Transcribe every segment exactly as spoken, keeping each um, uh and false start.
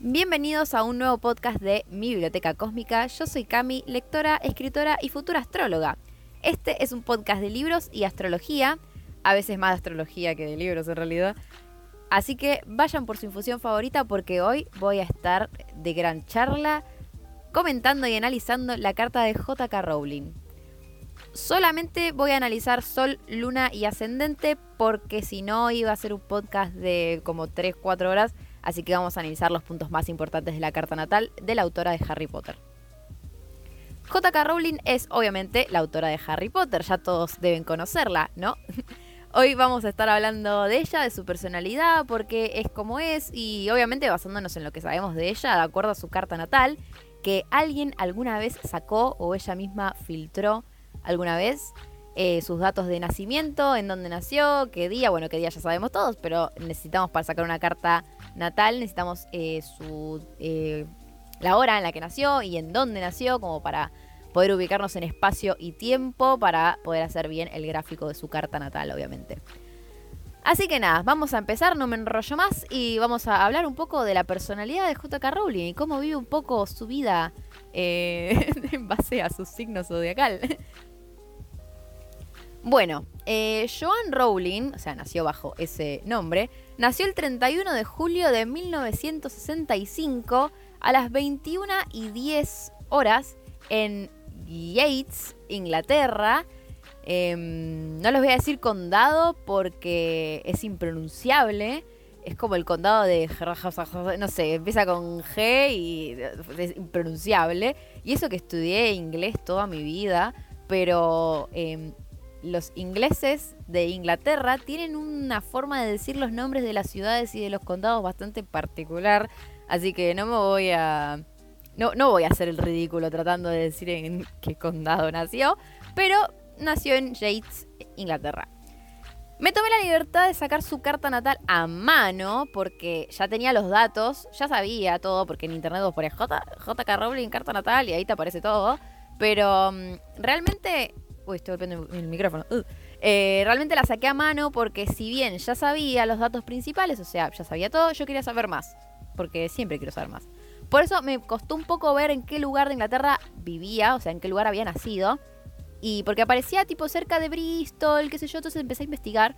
Bienvenidos a un nuevo podcast de Mi Biblioteca Cósmica. Yo soy Cami, lectora, escritora y futura astróloga. Este es un podcast de libros y astrología, a veces más de astrología que de libros en realidad. Así que vayan por su infusión favorita porque hoy voy a estar de gran charla comentando y analizando la carta de J K Rowling. Solamente voy a analizar Sol, Luna y Ascendente porque si no iba a ser un podcast de como tres cuatro horas. Así que vamos a analizar los puntos más importantes de la carta natal de la autora de Harry Potter. J K Rowling es obviamente la autora de Harry Potter, ya todos deben conocerla, ¿no? Hoy vamos a estar hablando de ella, de su personalidad, por qué es como es y obviamente basándonos en lo que sabemos de ella, de acuerdo a su carta natal, que alguien alguna vez sacó o ella misma filtró alguna vez eh, sus datos de nacimiento, en dónde nació, qué día, bueno, qué día ya sabemos todos, pero necesitamos para sacar una carta natal, necesitamos eh, su eh, la hora en la que nació y en dónde nació, como para poder ubicarnos en espacio y tiempo, para poder hacer bien el gráfico de su carta natal, obviamente. Así que nada, vamos a empezar, no me enrollo más y vamos a hablar un poco de la personalidad de J K Rowling y cómo vive un poco su vida eh, en base a su signo zodiacal. Bueno, eh, Joanne Rowling, o sea, nació bajo ese nombre, nació el treinta y uno de julio de mil novecientos sesenta y cinco a las veintiuna y diez horas en Yates, Inglaterra. Eh, no les voy a decir condado porque es impronunciable. Es como el condado de... no sé, empieza con G y es impronunciable. Y eso que estudié inglés toda mi vida, pero... Eh, los ingleses de Inglaterra tienen una forma de decir los nombres de las ciudades y de los condados bastante particular, así que no me voy a no, no voy a hacer el ridículo tratando de decir en qué condado nació, pero nació en Yates, Inglaterra. Me tomé la libertad de sacar su carta natal a mano porque ya tenía los datos, ya sabía todo, porque en internet vos pones J, J.K. Rowling carta natal y ahí te aparece todo, pero um, realmente... Uy, estoy golpeando el micrófono. Uh. Eh, realmente la saqué a mano porque si bien ya sabía los datos principales, o sea, ya sabía todo, yo quería saber más. Porque siempre quiero saber más. Por eso me costó un poco ver en qué lugar de Inglaterra vivía, o sea, en qué lugar había nacido. Y porque aparecía tipo cerca de Bristol, qué sé yo, entonces empecé a investigar.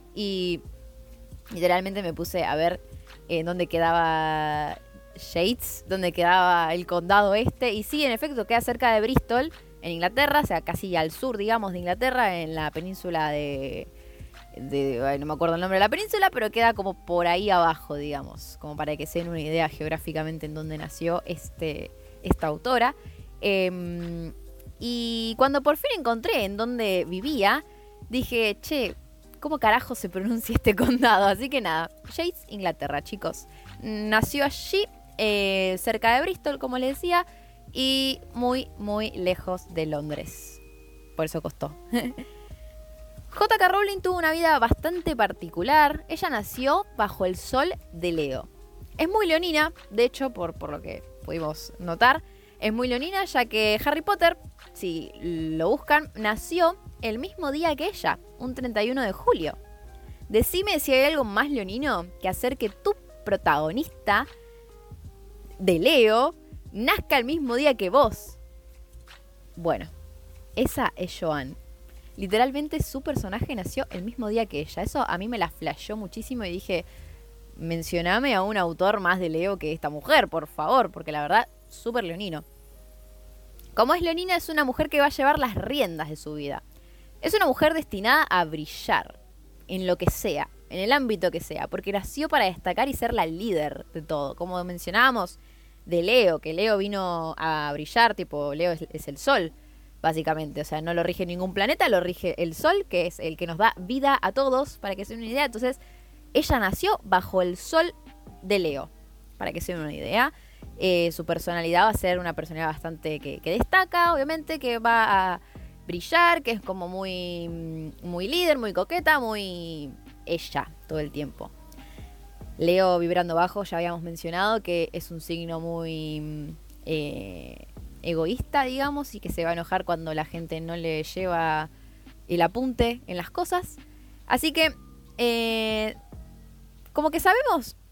Y literalmente me puse a ver en dónde quedaba Yates, dónde quedaba el condado este. Y sí, en efecto, queda cerca de Bristol, en Inglaterra, o sea, casi al sur, digamos, de Inglaterra, en la península de, de... Ay, no me acuerdo el nombre de la península, pero queda como por ahí abajo, digamos, como para que se den una idea geográficamente en dónde nació este, esta autora. Eh, y cuando por fin encontré en dónde vivía, dije, che, ¿cómo carajo se pronuncia este condado? Así que nada, Yates, Inglaterra, chicos. Nació allí, eh, cerca de Bristol, como les decía, y muy, muy lejos de Londres. Por eso costó. J K Rowling tuvo una vida bastante particular. Ella nació bajo el sol de Leo. Es muy leonina, de hecho, por, por lo que pudimos notar. Es muy leonina, ya que Harry Potter, si lo buscan, nació el mismo día que ella, un treinta y uno de julio. Decime si hay algo más leonino que hacer que tu protagonista de Leo nazca el mismo día que vos. Bueno, esa es Joanne. Literalmente su personaje nació el mismo día que ella. Eso a mí me la flasheó muchísimo y dije, mencioname a un autor más de Leo que esta mujer, por favor, porque la verdad, súper leonino. Como es leonina, es una mujer que va a llevar las riendas de su vida. Es una mujer destinada a brillar en lo que sea, en el ámbito que sea, porque nació para destacar y ser la líder de todo. Como mencionábamos de Leo, que Leo vino a brillar, tipo, Leo es, es el sol, básicamente. O sea, no lo rige ningún planeta, lo rige el sol, que es el que nos da vida a todos, para que se den una idea. Entonces, ella nació bajo el sol de Leo, para que se den una idea. Eh, su personalidad va a ser una personalidad bastante que, que destaca, obviamente, que va a brillar, que es como muy, muy líder, muy coqueta, muy ella todo el tiempo. Leo vibrando bajo, ya habíamos mencionado que es un signo muy eh, egoísta, digamos, y que se va a enojar cuando la gente no le lleva el apunte en las cosas. Así que, eh, como que sabemos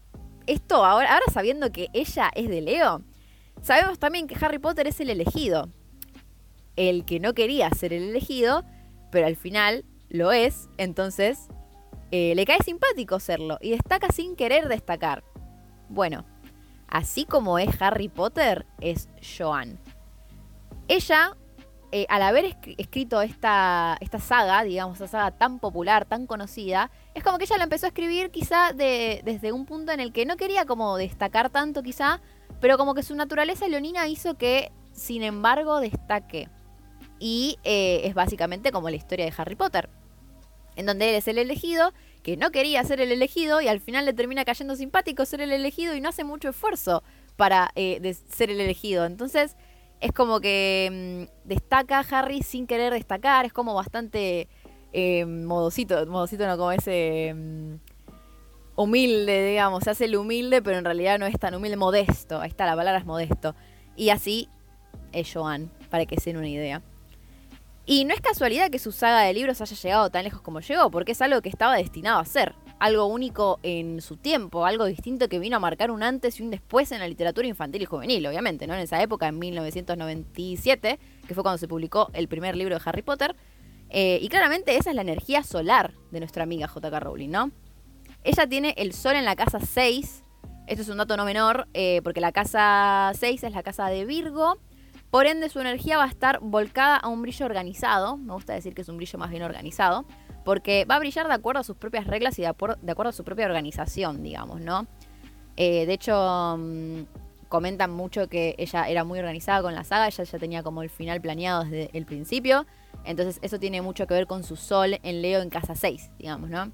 esto ahora, ahora sabiendo que ella es de Leo, sabemos también que Harry Potter es el elegido. El que no quería ser el elegido, pero al final lo es, entonces eh, le cae simpático serlo y destaca sin querer destacar. Bueno, así como es Harry Potter, es Joanne. Ella, eh, al haber esc- escrito esta, esta saga, digamos, esta saga tan popular, tan conocida, es como que ella la empezó a escribir quizá de, desde un punto en el que no quería como destacar tanto quizá, pero como que su naturaleza leonina hizo que, sin embargo, destaque. Y eh, es básicamente como la historia de Harry Potter, en donde él es el elegido, que no quería ser el elegido y al final le termina cayendo simpático ser el elegido y no hace mucho esfuerzo para eh, de ser el elegido. Entonces es como que mmm, destaca Harry sin querer destacar, es como bastante eh, modosito, modosito no, como ese mmm, humilde, digamos, se hace el humilde, pero en realidad no es tan humilde, modesto, ahí está, la palabra es modesto. Y así es Joanne, para que se den una idea. Y no es casualidad que su saga de libros haya llegado tan lejos como llegó, porque es algo que estaba destinado a ser, algo único en su tiempo, algo distinto que vino a marcar un antes y un después en la literatura infantil y juvenil, obviamente, ¿no? En esa época, en mil novecientos noventa y siete, que fue cuando se publicó el primer libro de Harry Potter, eh, y claramente esa es la energía solar de nuestra amiga J K Rowling, ¿no? Ella tiene el sol en la casa seis, esto es un dato no menor, eh, porque la casa seis es la casa de Virgo. Por ende, su energía va a estar volcada a un brillo organizado. Me gusta decir que es un brillo más bien organizado, porque va a brillar de acuerdo a sus propias reglas y de, acuerdo, de acuerdo a su propia organización, digamos, ¿no? Eh, de hecho, mmm, comentan mucho que ella era muy organizada con la saga, ella ya tenía como el final planeado desde el principio. Entonces, eso tiene mucho que ver con su sol en Leo en casa seis, digamos, ¿no?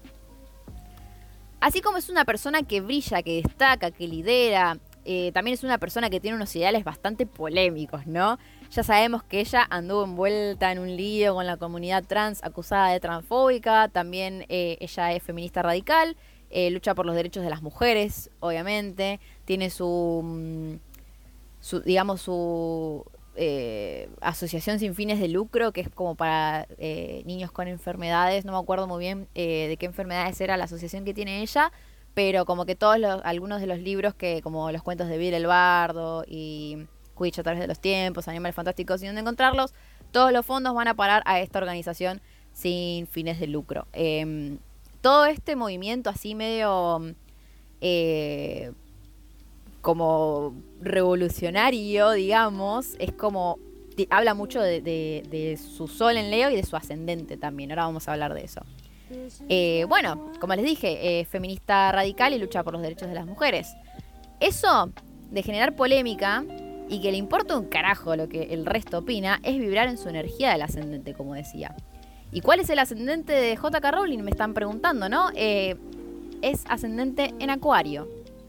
Así como es una persona que brilla, que destaca, que lidera... Eh, también es una persona que tiene unos ideales bastante polémicos, ¿no? Ya sabemos que ella anduvo envuelta en un lío con la comunidad trans acusada de transfóbica. También eh, ella es feminista radical, eh, lucha por los derechos de las mujeres, obviamente. Tiene su, su digamos, su eh, asociación sin fines de lucro, que es como para eh, niños con enfermedades. No me acuerdo muy bien eh, de qué enfermedades era la asociación que tiene ella, pero como que todos los, algunos de los libros que, como los cuentos de Bill el Bardo y Quidditch a través de los tiempos, Animales Fantásticos y dónde encontrarlos, todos los fondos van a parar a esta organización sin fines de lucro. Eh, todo este movimiento así medio eh, como revolucionario, digamos, es como, habla mucho de, de, de su sol en Leo y de su ascendente también. Ahora vamos a hablar de eso. Eh, bueno, como les dije, eh, feminista radical y lucha por los derechos de las mujeres. Eso de generar polémica y que le importa un carajo lo que el resto opina es vibrar en su energía del ascendente, como decía. ¿Y cuál es el ascendente de J K Rowling? Me están preguntando, ¿no? Eh, es ascendente en Acuario.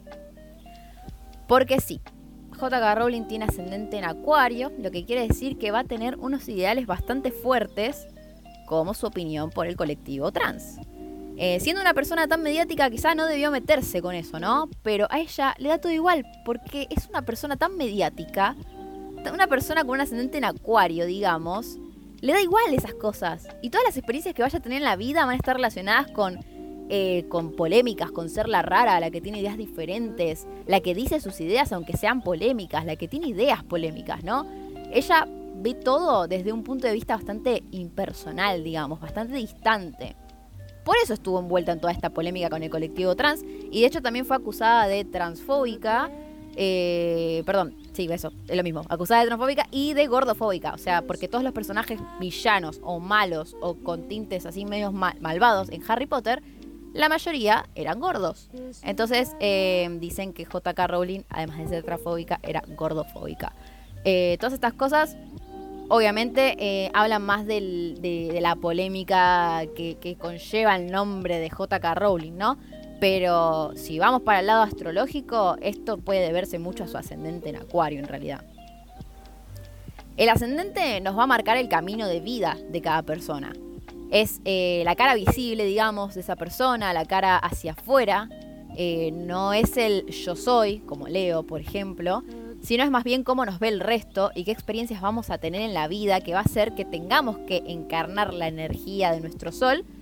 Porque sí, J K Rowling tiene ascendente en Acuario, lo que quiere decir que va a tener unos ideales bastante fuertes, como su opinión por el colectivo trans. Eh, siendo una persona tan mediática, quizá no debió meterse con eso, ¿no? Pero a ella le da todo igual, porque es una persona tan mediática, una persona con un ascendente en Acuario, digamos, le da igual esas cosas. Y todas las experiencias que vaya a tener en la vida van a estar relacionadas con, eh, con polémicas, con ser la rara, la que tiene ideas diferentes, la que dice sus ideas aunque sean polémicas, la que tiene ideas polémicas, ¿no? Ella ve todo desde un punto de vista bastante impersonal, digamos, bastante distante. Por eso estuvo envuelta en toda esta polémica con el colectivo trans y de hecho también fue acusada de transfóbica, eh, perdón, sí, eso, es lo mismo, acusada de transfóbica y de gordofóbica, o sea, porque todos los personajes villanos o malos o con tintes así medios mal, malvados en Harry Potter, la mayoría eran gordos. Entonces eh, dicen que J K Rowling, además de ser transfóbica, era gordofóbica. Eh, todas estas cosas obviamente eh, hablan más del, de, de la polémica que, que conlleva el nombre de J K Rowling, ¿no? Pero si vamos para el lado astrológico, esto puede deberse mucho a su ascendente en Acuario, en realidad. El ascendente nos va a marcar el camino de vida de cada persona. Es eh, la cara visible, digamos, de esa persona, la cara hacia afuera. Eh, no es el yo soy, como Leo, por ejemplo, sino es más bien cómo nos ve el resto y qué experiencias vamos a tener en la vida que va a hacer que tengamos que encarnar la energía de nuestro sol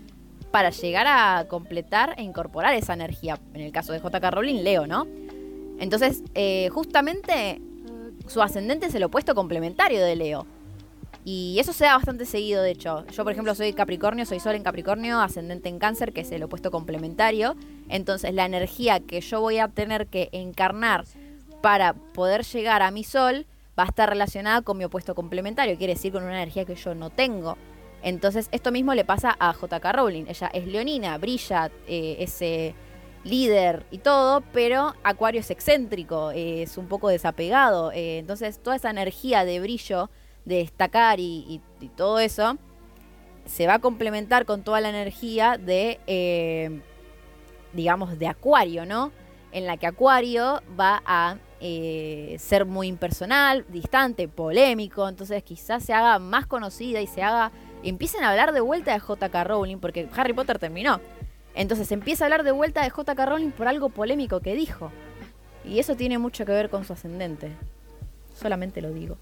para llegar a completar e incorporar esa energía. En el caso de J K. Rowling, Leo, ¿no? Entonces, eh, justamente su ascendente es el opuesto complementario de Leo. Y eso se da bastante seguido, de hecho. Yo, por ejemplo, soy Capricornio, soy Sol en Capricornio, ascendente en Cáncer, que es el opuesto complementario. Entonces, la energía que yo voy a tener que encarnar para poder llegar a mi Sol va a estar relacionada con mi opuesto complementario. Quiere decir con una energía que yo no tengo. Entonces, esto mismo le pasa a J K. Rowling. Ella es leonina, brilla, eh, es eh, líder y todo, pero Acuario es excéntrico, eh, es un poco desapegado. Eh, entonces, toda esa energía de brillo, de destacar y, y, y todo eso, se va a complementar con toda la energía de, eh, digamos, de Acuario, ¿no? En la que Acuario va a eh, ser muy impersonal, distante, polémico. Entonces, quizás se haga más conocida y se haga... Empiecen a hablar de vuelta de J K. Rowling, porque Harry Potter terminó. Entonces empieza a hablar de vuelta de J K. Rowling por algo polémico que dijo. Y eso tiene mucho que ver con su ascendente. Solamente lo digo.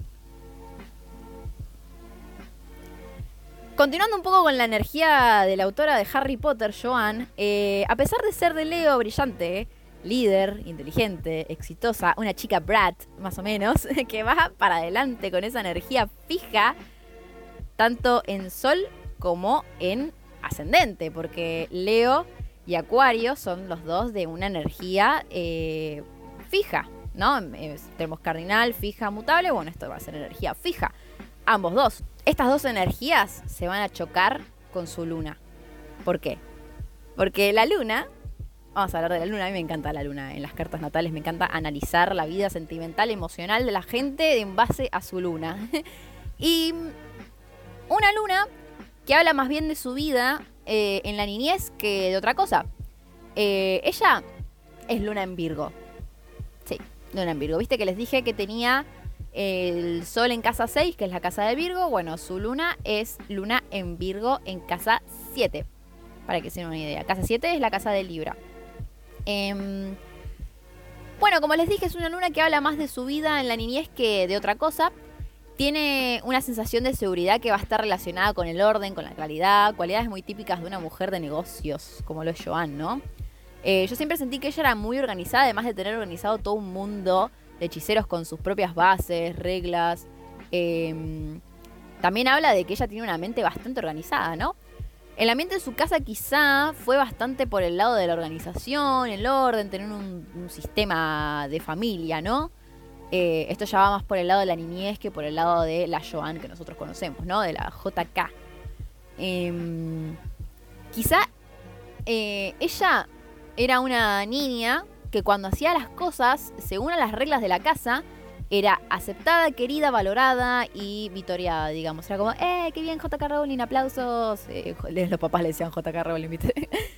Continuando un poco con la energía de la autora de Harry Potter, Joanne, eh, a pesar de ser de Leo brillante, líder, inteligente, exitosa, una chica brat, más o menos, que va para adelante con esa energía fija, tanto en Sol como en ascendente, porque Leo y Acuario son los dos de una energía eh, fija, ¿no? Eh, tenemos cardinal, fija, mutable. Bueno, esto va a ser energía fija. Ambos dos. Estas dos energías se van a chocar con su luna. ¿Por qué? Porque la luna... Vamos a hablar de la luna. A mí me encanta la luna en las cartas natales. Me encanta analizar la vida sentimental, emocional de la gente en base a su luna. Y una luna que habla más bien de su vida eh, en la niñez que de otra cosa. Eh, ella es luna en Virgo. Sí, luna en Virgo. Viste que les dije que tenía el Sol en casa seis, que es la casa de Virgo. Bueno, su luna es luna en Virgo en casa siete. Para que se den una idea. Casa siete es la casa de Libra. Eh, bueno, como les dije, es una luna que habla más de su vida en la niñez que de otra cosa. Tiene una sensación de seguridad que va a estar relacionada con el orden, con la claridad, cualidades muy típicas de una mujer de negocios, como lo es Joanne, ¿no? Eh, yo siempre sentí que ella era muy organizada, además de tener organizado todo un mundo de hechiceros con sus propias bases, reglas. Eh, también habla de que ella tiene una mente bastante organizada, ¿no? El ambiente en su casa quizá fue bastante por el lado de la organización, el orden, tener un, un sistema de familia, ¿no? Eh, esto ya va más por el lado de la niñez que por el lado de la Joanne que nosotros conocemos, ¿no? De la J K. Eh, quizá eh, ella era una niña que cuando hacía las cosas, según a las reglas de la casa, era aceptada, querida, valorada y vitoreada, digamos. Era como, ¡eh, qué bien J K. Rowling, aplausos! Eh, los papás le decían J K. Rowling, ¿viste?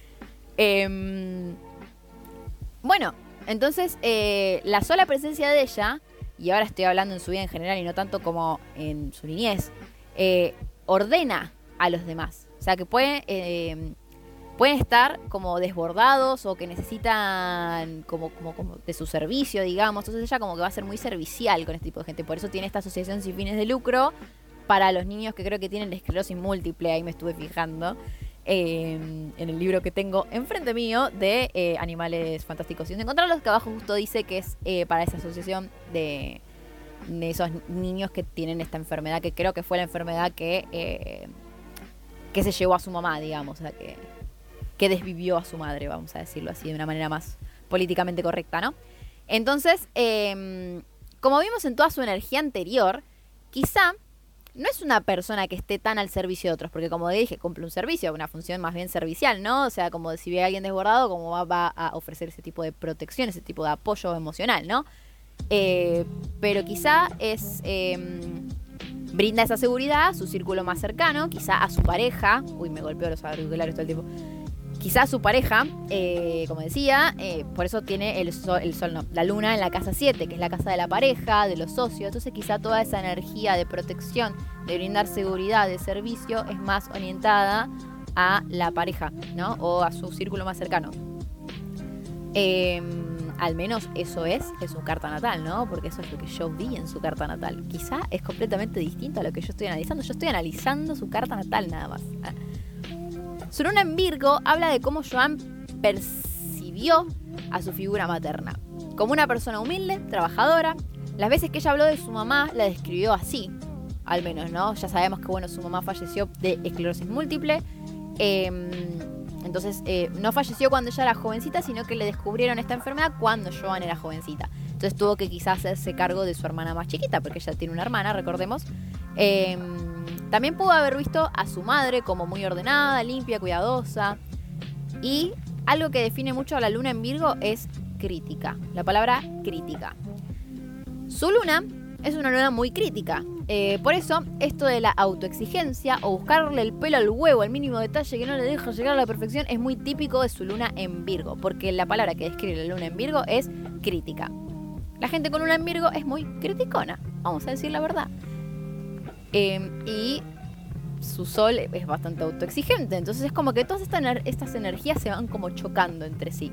eh, bueno... Entonces, eh, la sola presencia de ella, y ahora estoy hablando en su vida en general y no tanto como en su niñez, eh, ordena a los demás. O sea, que pueden, eh, pueden estar como desbordados o que necesitan como, como, como de su servicio, digamos. Entonces ella como que va a ser muy servicial con este tipo de gente. Por eso tiene esta asociación sin fines de lucro para los niños que creo que tienen esclerosis múltiple. Ahí me estuve fijando. Eh, en el libro que tengo enfrente mío de eh, Animales Fantásticos sin encontrarlos, que abajo justo dice que es eh, para esa asociación de, de esos niños que tienen esta enfermedad, que creo que fue la enfermedad que, eh, que se llevó a su mamá, digamos, o sea, que, que desvivió a su madre, vamos a decirlo así, de una manera más políticamente correcta, ¿no? Entonces, eh, como vimos en toda su energía anterior, quizá no es una persona que esté tan al servicio de otros, porque como dije, cumple un servicio, una función más bien servicial, ¿no? O sea, como si ve a alguien desbordado, como va, va a ofrecer ese tipo de protección, ese tipo de apoyo emocional, ¿no? Eh, pero quizá es eh, brinda esa seguridad a su círculo más cercano, quizá a su pareja. Uy, me golpeó los auriculares todo el tiempo. Quizá a su pareja, eh, como decía, eh, por eso tiene el sol, el sol no, la luna en la casa siete, que es la casa de la pareja, de los socios. Entonces quizá toda esa energía de protección, de brindar seguridad, de servicio, es más orientada a la pareja, ¿no? O a su círculo más cercano. Eh, al menos eso es en su carta natal, ¿no? Porque eso es lo que yo vi en su carta natal. Quizá es completamente distinto a lo que yo estoy analizando. Yo estoy analizando su carta natal nada más. Su luna en Virgo habla de cómo Joan percibió a su figura materna, como una persona humilde, trabajadora. Las veces que ella habló de su mamá, la describió así, al menos, ¿no? Ya sabemos que, bueno, su mamá falleció de esclerosis múltiple. Eh, entonces, eh, no falleció cuando ella era jovencita, sino que le descubrieron esta enfermedad cuando Joan era jovencita. Entonces tuvo que quizás hacerse cargo de su hermana más chiquita, porque ella tiene una hermana, recordemos. Eh, también pudo haber visto a su madre como muy ordenada, limpia, cuidadosa. Y algo que define mucho a la luna en Virgo es crítica. La palabra crítica. Su luna es una luna muy crítica. Eh, por eso, esto de la autoexigencia o buscarle el pelo al huevo, el mínimo detalle que no le deja llegar a la perfección, es muy típico de su luna en Virgo. Porque la palabra que describe la luna en Virgo es crítica. La gente con luna en Virgo es muy criticona, vamos a decir la verdad. Eh, y su sol es bastante autoexigente. Entonces es como que todas estas, estas energías se van como chocando entre sí.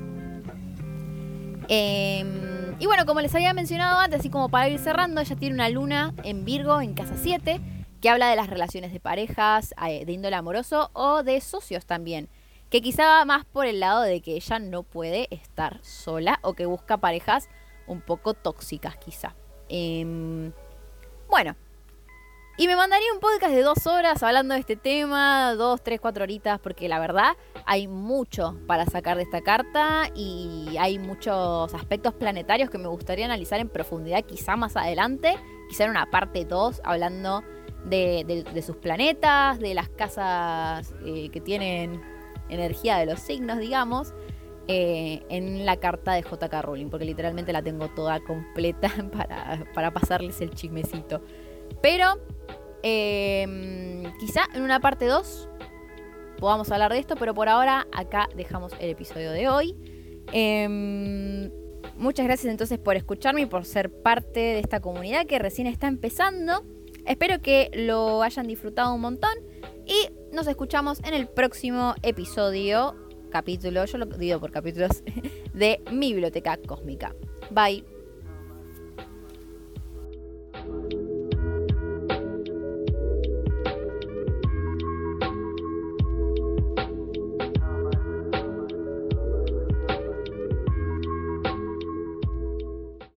Eh, y bueno, como les había mencionado antes, así como para ir cerrando, ella tiene una luna en Virgo en casa siete, que habla de las relaciones de parejas, de índole amoroso o de socios también. Que quizá va más por el lado de que ella no puede estar sola o que busca parejas un poco tóxicas quizá. Eh, bueno. Y me mandaría un podcast de dos horas hablando de este tema, dos, tres, cuatro horitas, porque la verdad hay mucho para sacar de esta carta y hay muchos aspectos planetarios que me gustaría analizar en profundidad quizá más adelante, quizá en una parte dos, hablando de, de, de sus planetas, de las casas eh, que tienen energía de los signos, digamos, eh, en la carta de J K Rowling, porque literalmente la tengo toda completa para, para pasarles el chismecito. Pero eh, quizá en una parte dos podamos hablar de esto, pero por ahora acá dejamos el episodio de hoy. Eh, muchas gracias entonces por escucharme y por ser parte de esta comunidad que recién está empezando. Espero que lo hayan disfrutado un montón y nos escuchamos en el próximo episodio, capítulo, yo lo digo por capítulos, de Mi Biblioteca Cósmica. Bye.